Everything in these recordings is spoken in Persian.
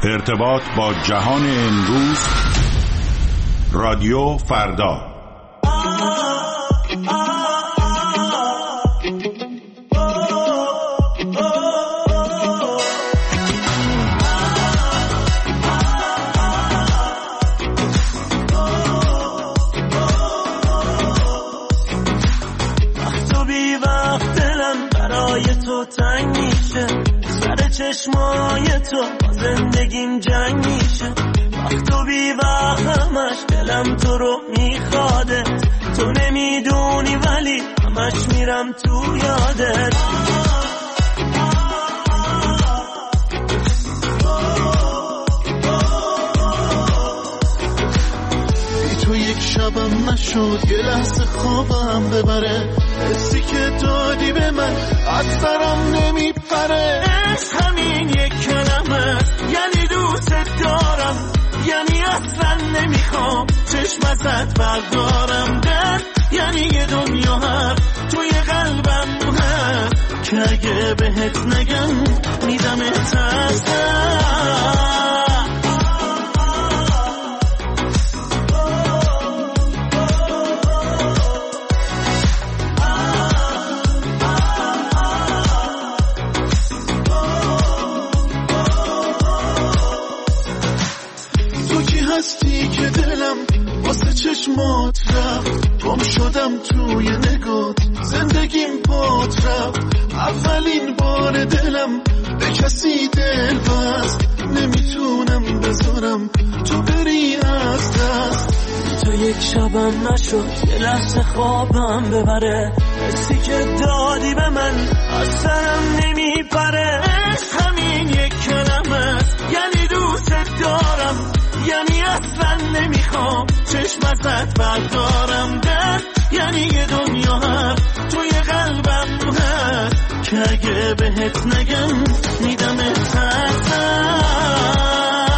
ارتباط با جهان امروز، رادیو فردا. تنگ میشه سر چشمای تو زندگیم جنگ میشه، وقت و بی وقتمش دلم تو رو میخواده، تو نمیدونی ولی همش میرم تو یادت. تو یک شبم نشد یه لحظه خوابم ببره، حسی که دادی به من از سرم نمیپره. همین یک کلمه یعنی دوست دارم، یعنی اصلا نمیخوام چشم ازت بردارم. درد یعنی یه دنیا هست توی قلبم هست که اگه بهت نگم میدمت هستم. هستی که دلم واسه چشمات رفت، گم شدم توی نگات، زندگیم بات رفت. اولین بار دلم به کسی دل بست، نمیتونم بذارم تو بری از دست. تو یک شبم نشد یه لحظه خوابم ببره، حسی که دادی به من از سرم نمیپره. همین یک کلمه یعنی دوست دارم، یعنی اصلا نمیخوام چشم ازت بردارم. درد یعنی یه دنیا هست توی قلبم هست که اگه بهت نگم میدمت هستم.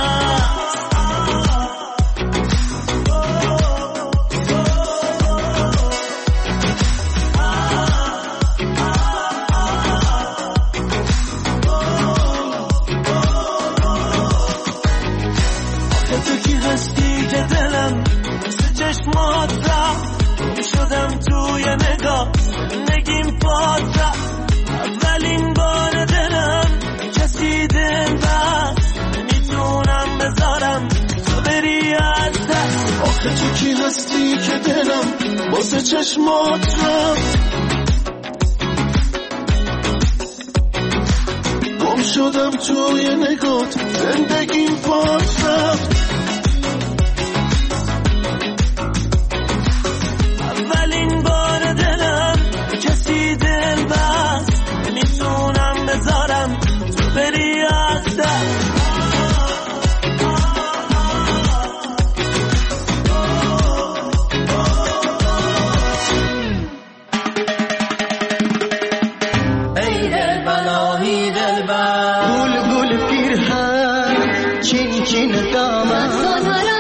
شدم توی نگاه نگیم پات، اولین بار دلم کسیدن بس، نمیتونم بذارم تو بری از دست. آخه تو کی هستی که دلم واسه چشمات رفت، گم شدم توی نگات، زندگیم پات رفت. اولین بار دلم کسی دل بست، نمیتونم بذارم تو بری از دست. ای دل بلایی دل بر گل گل پیرهن چین چین دامن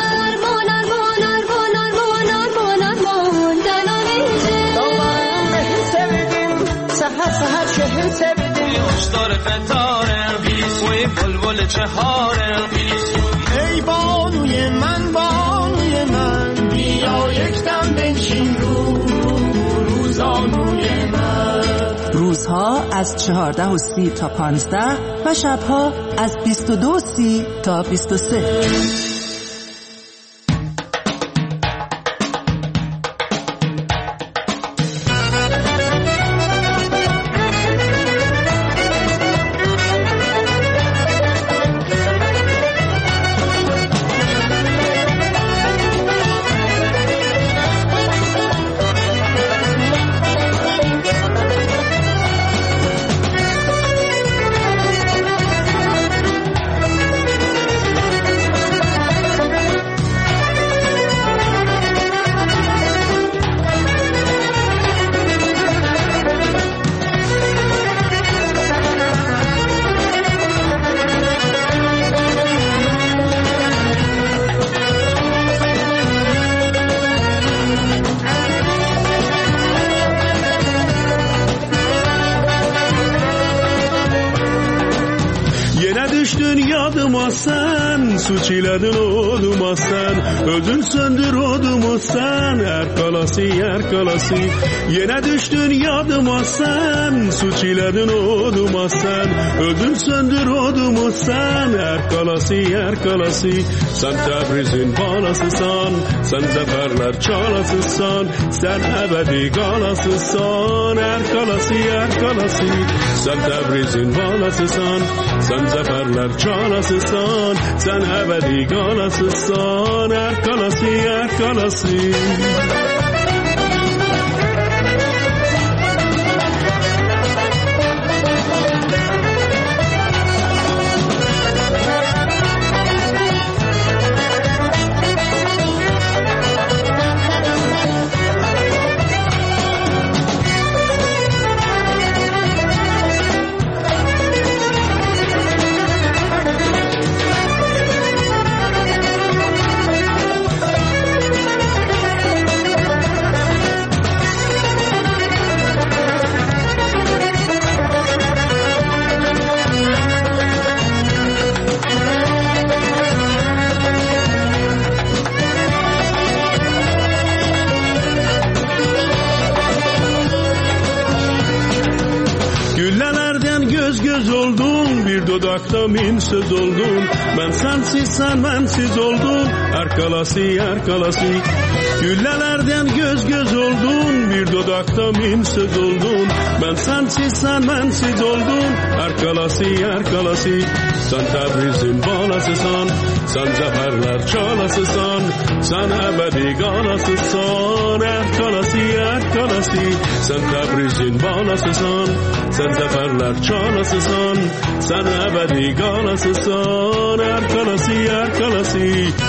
سهر شهر سبدی خوشدار فتاره وی بلبل چهاره. ای بانوی من بیا یک دم بنشین روزانوی من. روزها از 14:30 تا 15 و شبها از 22:30 تا 23. düştün yadıma sen, suç iledin oduma sen, özün söndür odumu sen, erkalası erkalası. Yine düştün yadıma sen, suç iledin oduma sen, özün söndür odumu sen, erkalası erkalası. Sen Tebriz'in balasısan, sen zaferler çalasısan, sen ebedi galasısan, erkalası erkalası. Sen Tebriz'in balasısan, sen zaferler çalasısan, sen ebedi galasısan, erkalası erkalası. Dudakta min söz oldun, ben sensiz sen bensiz oldun, erkalası erkalası. Güllelerden göz göz oldun, bir dudakta min söz oldun, ben sensiz sen bensiz oldun, erkalası erkalası. Sen Tebriz'in balasısan, sen zaferler çalasısan, sen ebedi galasısan, erkalası erkalası. Sen Tebriz'in balasısan, sen zaferler çalasısan, sen ebedi galasısan, erkalası erkalası.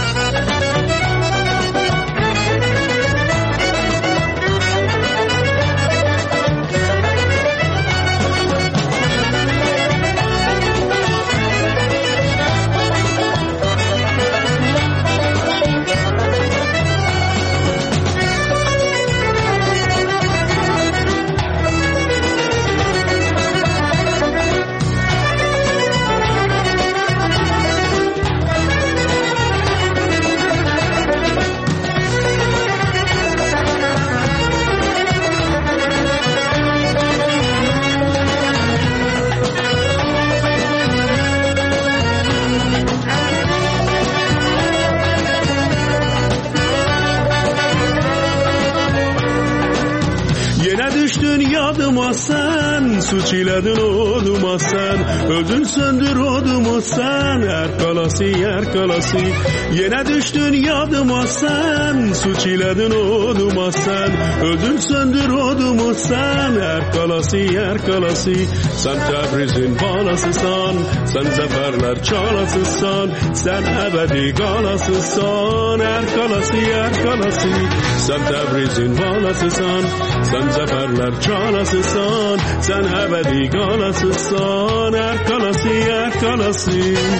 Yadıma sen, suç iledin oduma sen, özün söndür odumu sen, erkalası erkalası. Yine düştün yadıma sen, suç iledin oduma sen, özün söndür odumu sen, erkalası erkalası. Sen Tebriz'in balasısan, sen zaferler çalasısan, sen ebedi galasısan, erkalası erkalası. Sen Tebriz'in balasısan, sen zaferler çalasısan, sen ebedi galasısan, erkalası erkalası.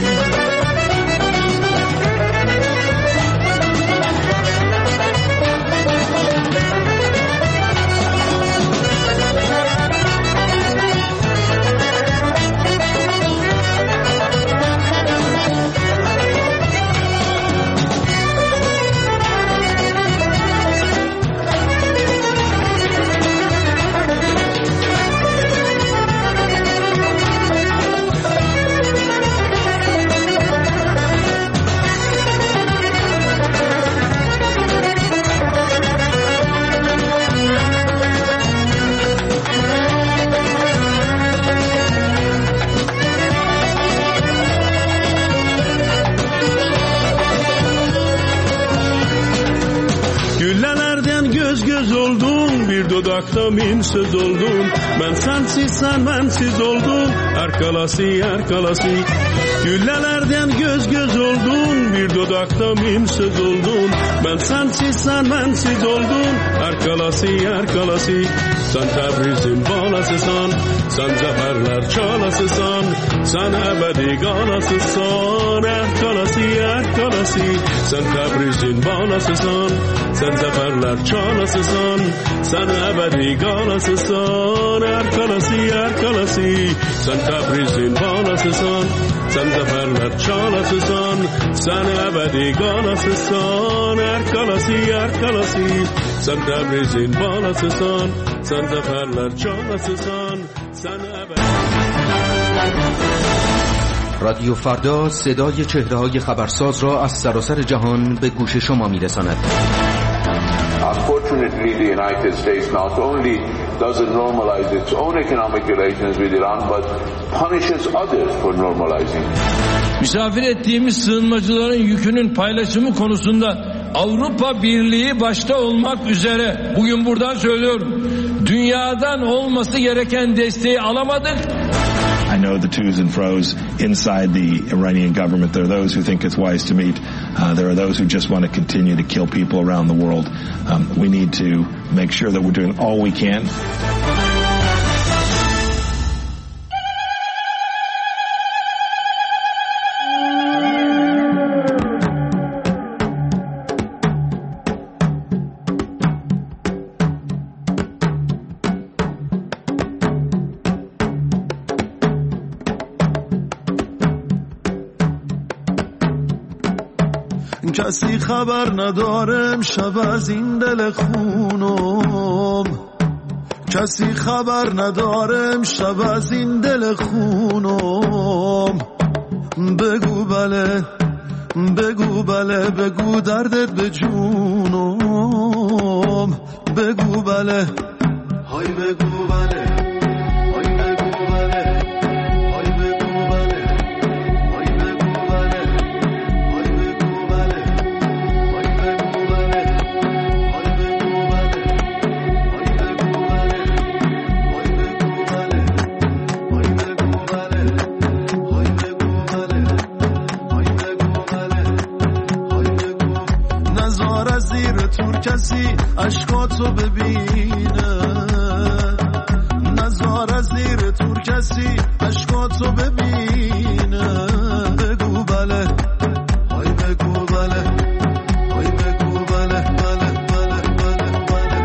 Dudakta min söz oldun, ben sensiz sen bensiz oldun, erkalası erkalası. Güllelerden göz göz oldun, bir dudakta min söz oldun, ben sensiz sen bensiz oldun, erkalası erkalası. Sen Tebriz'in balasısan, sen zaferler çalasısan, sen ebedi galasısan, erkalası erkalası. Sen Tebriz'in balasısan, sen zaferler çalasısan, sen ebedi galasısan, erkalası erkalası. Sen Tebriz'in balasısan, sen zaferler çalasısan, sen ebedi galasısan. Erkalasi, sen Tebriz'in balasısan, sen zaferler çalasısan, sen ebedi. رادیو فردا صدای چهره‌های خبرساز را از سراسر جهان به گوش شما می‌رساند. Unfortunately, the United States not only doesn't normalize its own economic relations with Iran, but punishes others for normalizing. Misafir ettiğimiz sığınmacıların yükünün paylaşımı konusunda Avrupa Birliği başta olmak üzere bugün buradan söylüyorum. Dünyadan olması gereken desteği alamadık. I know the to's and fro's inside the Iranian government. There are those who think it's wise to meet. There are those who just want to continue to kill people around the world. We need to make sure that we're doing all we can. کسی خبر نداره امشب از این دل خونم، کسی خبر نداره امشب از این دل خونم. بگو بله، بگو بله، بگو دردت به جونم. بگو بله، های بگو بله، های بگو بله، های بگو بله، های بگو بله، های بگو بله، های بگو بله، های بگو بله، های بگو بله، های بگو بله، های بگو بله، های بگو بله، های بگو بله، های بگو. نزار از زیر تور کسی اشکاتو ببینه، نزار از زیر تور کسی اشکاتو ببینه. بگو بله، های بگو بله، های بگو بله، بله بله بله بله،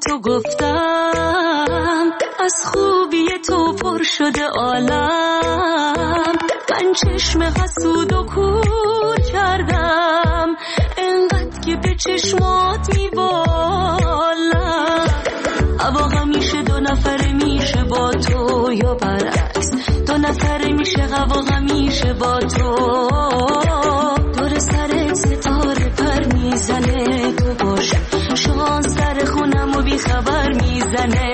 تو گفتم از خوبی تو پر شده عالم من چشم حسود و کور کردم انقدر که به چشمات میبالم هوا همیشه دو نفره میشه با تو یا برعکس دو نفره میشه هوا همیشه با تو دور سر ستاره پر میزنه تو باشه شانس در خونم و بی خبر میزنه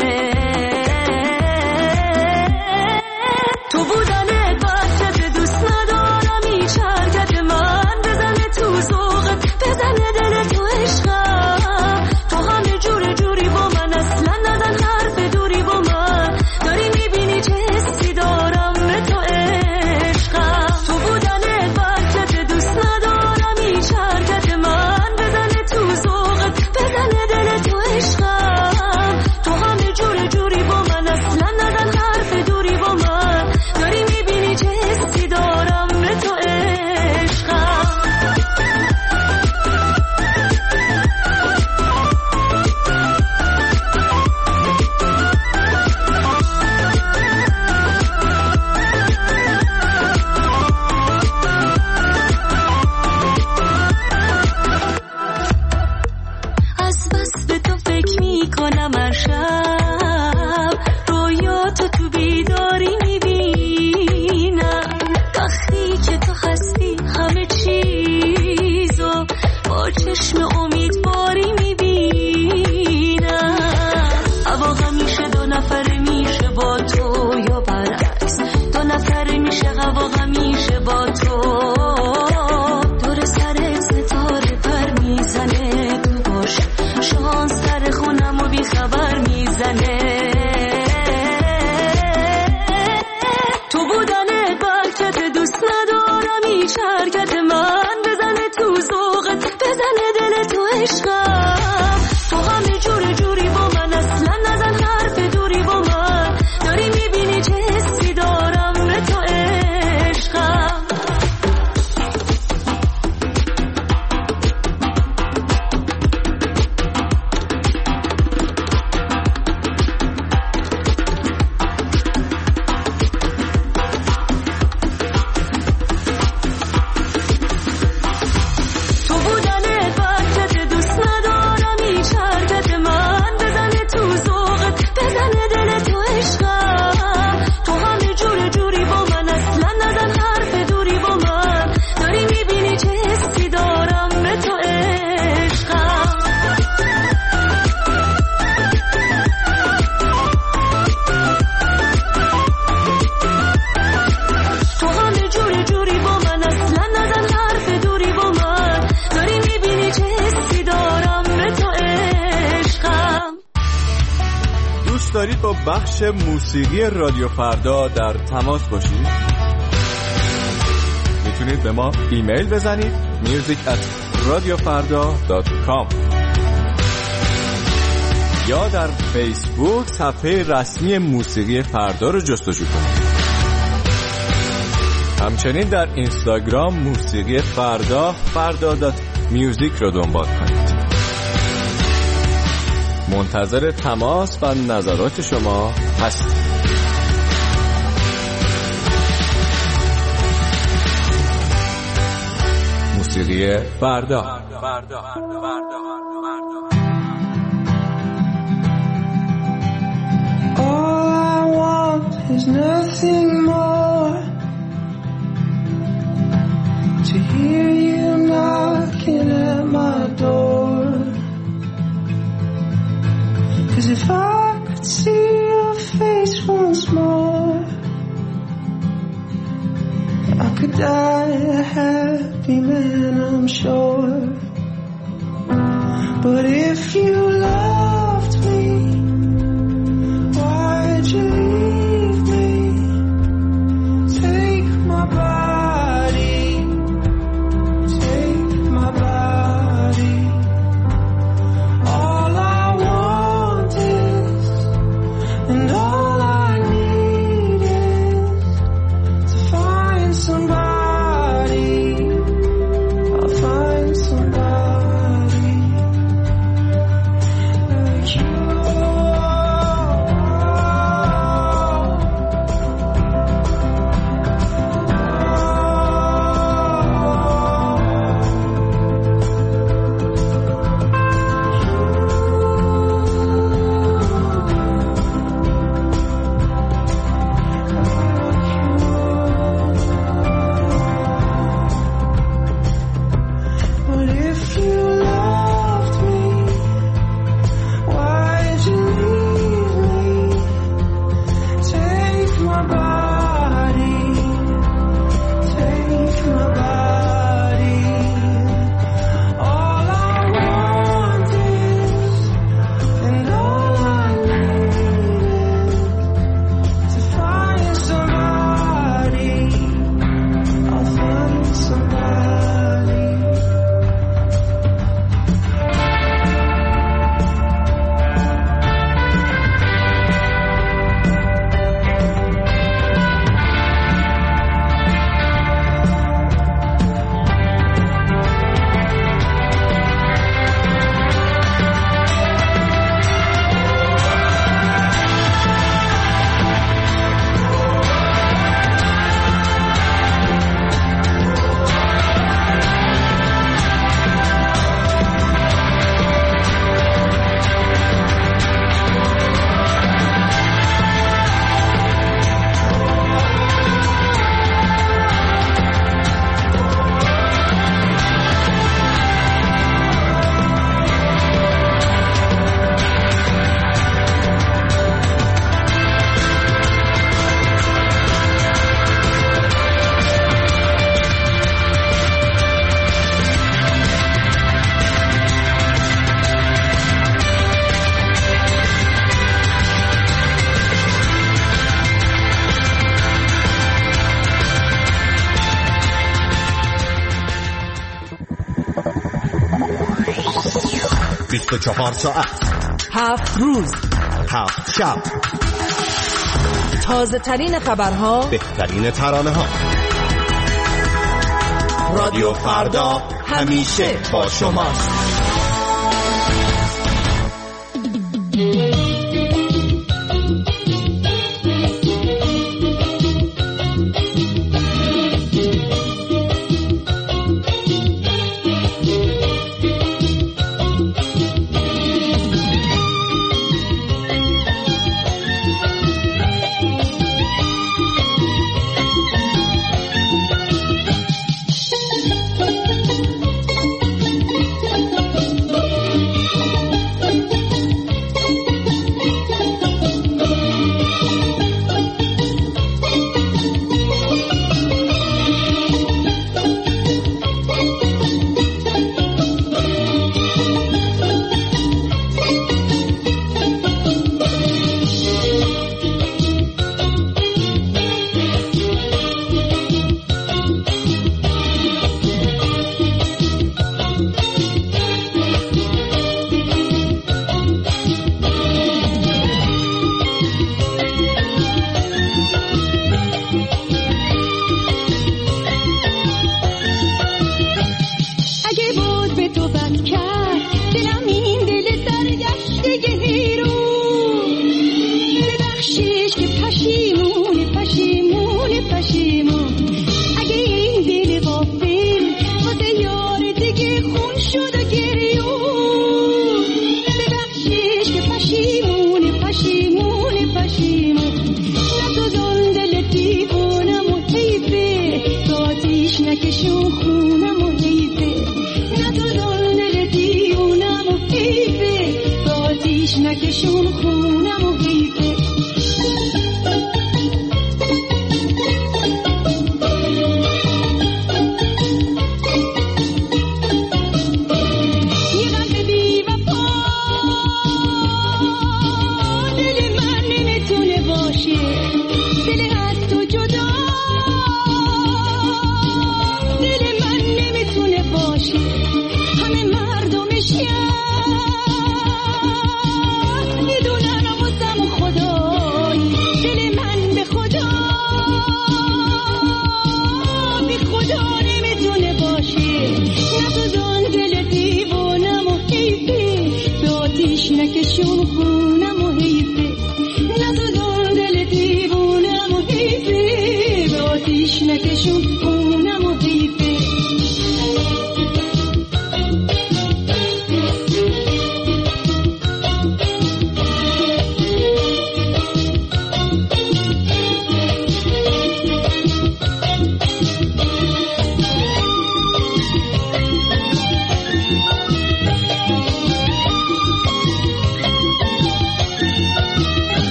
تو بودنت وقت دوست ندارم هیچ حرکت من بزنه تو ذوقت بزنه دل تو عشقم تو همه جوری با من اصلا ندن حرف دوری با من داری میبینی چه حسی دارم به تو عشقم تو بودنت وقت دوست ندارم هیچ حرکت من بزنه تو ذوقت بزنه دل تو عشقم تو همه جوری با من اصلا ندن حرف دوری با من داری میبینی چه حسی دارم به تو عشقم از بس به تو فکر میکنم هر شب رویاتو تو بیداری میبینم وقتی که تو هستی همه چیزو با چشم امیدواری میبینم هوا همیشه دو نفره میشه با تو یا برعکس دو نفره میشه هوا همیشه با تو دور سر ستاره پر میزنه تو باشه شانس در خونم و بی خبر میزنه تو بودنت برکت دوست ندارم هیچ حرکت من بزنه تو ذوقت بزنه دل تو عشقم تو همه جوری با من اصلا نزن حرف دوری با من داری میبینی چه حسی دارم به تو عشقم تو بودنت برکت دوست ندارم هیچ حرکت من بزنه تو ذوقت بزنه دل تو عشقم تو همه جوری با من اصلا نزن حرف دوری با من داری میبینی چه حسی دارم به تو عشقم تو همه جوری با من اصلا نزن حرف دوری با من داری میبینی چه حسی دارم به تو عشقم دوست دارید با بخش موسیقی رادیو فردا در تماس باشید؟ میتونید به ما ایمیل بزنید music@radiofarda.com یا در فیسبوک صفحه رسمی موسیقی فردا رو جستجو کنید. همچنین در اینستاگرام موسیقی فردا.music رو دنبال کنید. منتظر تماس و نظرات شما هستیم. موسیقی فردا. All I want is nothing more to hear you knocking at my door. 'Cause if I could see your face once more, I could die a happy man, I'm sure. But if you loved me, why'd you leave me? Take my body, take my body. All I want is, and all I need is to find somebody. I'll find somebody. 24 ساعت، 7 روز، 7 شب، تازه ترین خبرها، بهترین ترانه ها. رادیو فردا همیشه با شماست.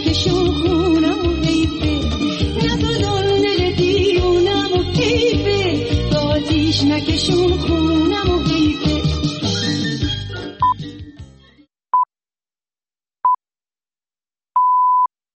میکشون خونمون